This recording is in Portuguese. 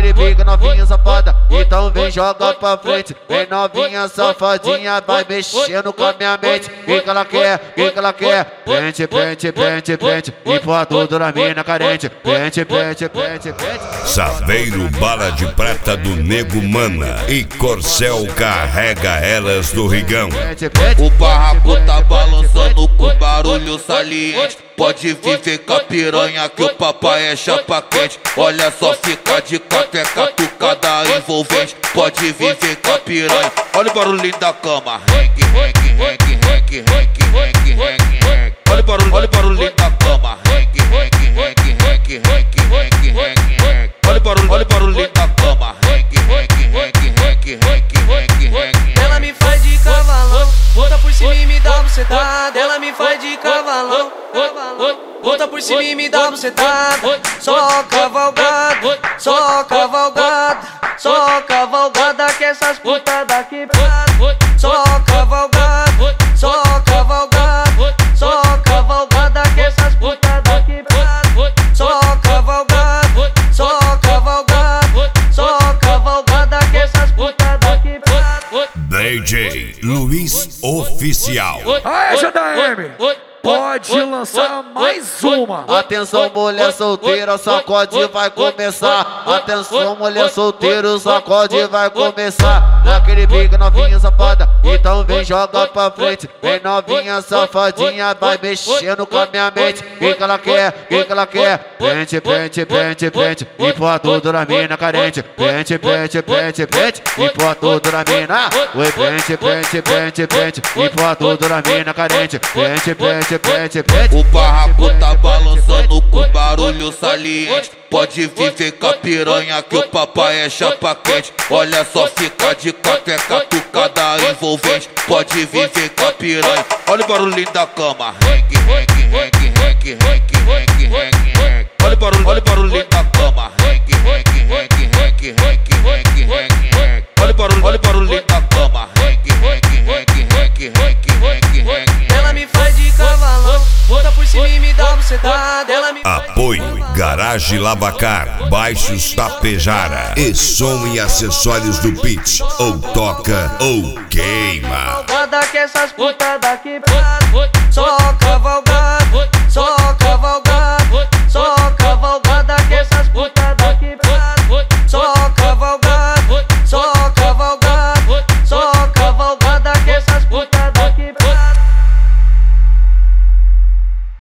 naquele pique novinha safada, então vem joga pra frente. Vem novinha safadinha, vai mexendo com a minha mente. Que ela quer, que ela quer? Pente, pente, pente, pente, empurra tudo na mina carente. Pente, pente, pente, pente. Saveiro Bala de Prata do Nego Mana e Corcel carrega elas do Rigão. O barraco tá balançando com barulho saliente. Pode viver com a piranha que o papai é chapa quente. Olha só, fica de cateca, tucada envolvente. Pode viver com a piranha. Olha o barulhinho da cama. Rengue, rengue, rengue, rengue, rengue, rengue, rengue, rengue. Olha o barulhinho da cama. Rengue, rengue, rengue, rengue, rengue, rengue, rengue, rengue. Olha o barulhinho da cama. Rengue, rengue, rengue, rengue, rengue, rengue, rengue. Ela me faz de cavalão, bota por cima e me dá bucetada. Ela me faz de cavalão, bota por cima e me dá bucetada. Só cavalgada, só cavalgada, só cavalgada que essas putas daqui. Só cavalgada, só cavalgada, só cavalgada que essas putas daqui. Só cavalgada, só cavalgada, só cavalgada que essas putas daqui. DJ Luiz Oficial. Aê, JM! Pode lançar mais uma. Atenção, mulher solteira, sacode vai começar. Atenção, mulher solteira, o sacode vai começar. Naquele pique novinha safada, então vem joga pra frente. Vem novinha safadinha, vai mexendo com a minha mente. Que ela quer, que ela quer? Pente, pente, pente, pente, empurra tudo na mina carente. Pente, pente, pente, pente, empurra tudo na mina. Oi, pente, pente, pente, pente, empurra tudo na mina carente. Pente, pente, pente, pente. O barraco tá balançando com barulho saliente. Pode viver com a piranha que o papai é chapa quente. Olha só, fica de cateca, tucada envolvente. Pode viver com a piranha. Olha o barulhinho da cama. Rengue, rengue, rengue, rengue, rengue, rengue, rengue, rengue. Olha o barulhinho da cama. Rengue, rengue, rengue, rengue, rengue, rengue, rengue, rengue. Olha o barulhinho da cama. Rengue, rengue, rengue, rengue, rengue, rengue, rengue. Ela me faz de cavalão, bota por cima e me dá bucetada. Ela me Apoio Garage Lavacar, Baixos Tapejara e som e acessórios do Pitch. Ou toca ou queima. cavalgada que essas putas daqui. Só cavalgada, só cavalgada.